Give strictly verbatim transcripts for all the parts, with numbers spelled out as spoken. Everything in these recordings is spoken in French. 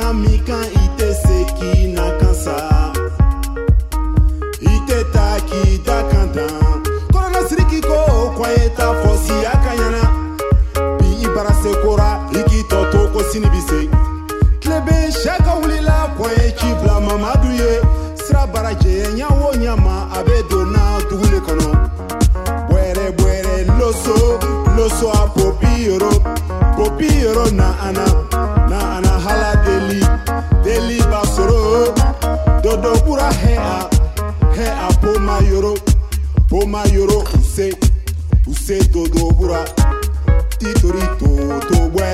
ɲa min kan I tɛ se k'i na kan sa I tɛ taa k'i da kan tan kɔrɔla siriki ko kɔn ye ta fɔ siya ka ɲana bi I bara se kora I k'i tɔ to ko sini bi se tile bɛ sɛ ka wulila kɔn ye ci bila mamadu ye sira bara jɛyɛ ɲa o ɲa ma a bɛ donna dugu le kɔnɔ bwɛrɛ bwɛrɛ loso loso a popi yoro popi yoro na ana na ana hala deli deli basoro dodo pura he a he a poma yoro poma yoro use use dodo pura titorito to bwe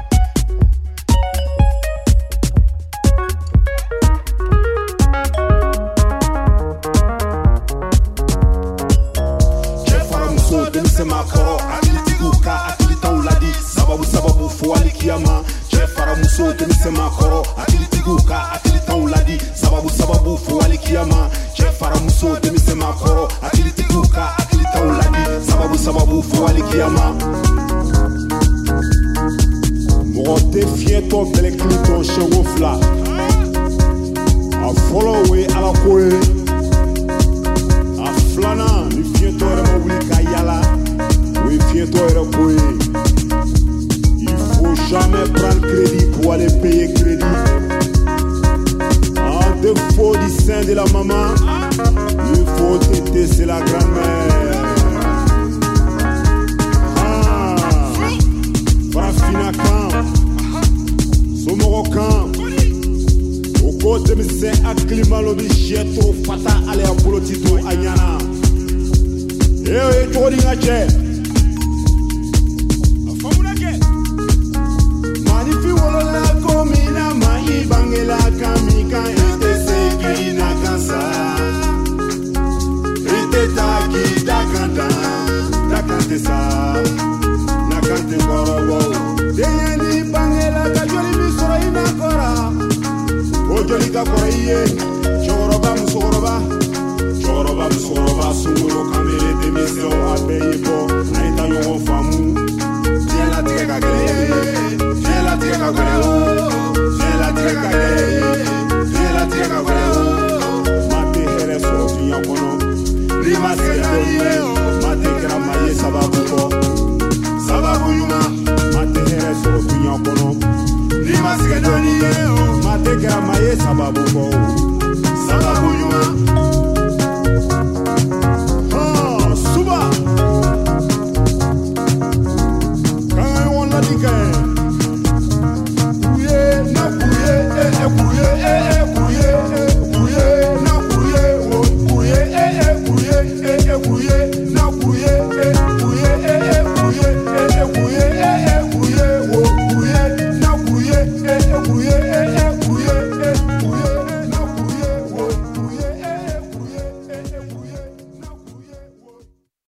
Demisema koro akilitigu ka akilita uladi sababu sababu fuali kiyama Jefara muso demisema koro akilitigu ka akilita uladi sababu sababu fuali kiyama Jefara muso demisema koro akilitigu ka akilita uladi sababu sababu fuali kiyama Mogote fieto bele klito shengo fla a follow we ala koe a flana ni fieto ere mo wuli ka yala we fieto ere koe il faut jamais prendre crédit pour aller payer crédit en défaut du sein de la maman il faut têter c'est la grand-mère ah farafina kan somoro kan oko demisɛn akilimalo bi sɛ to fata ale a bolotito a ɲana e ye cogo di n ka cɛ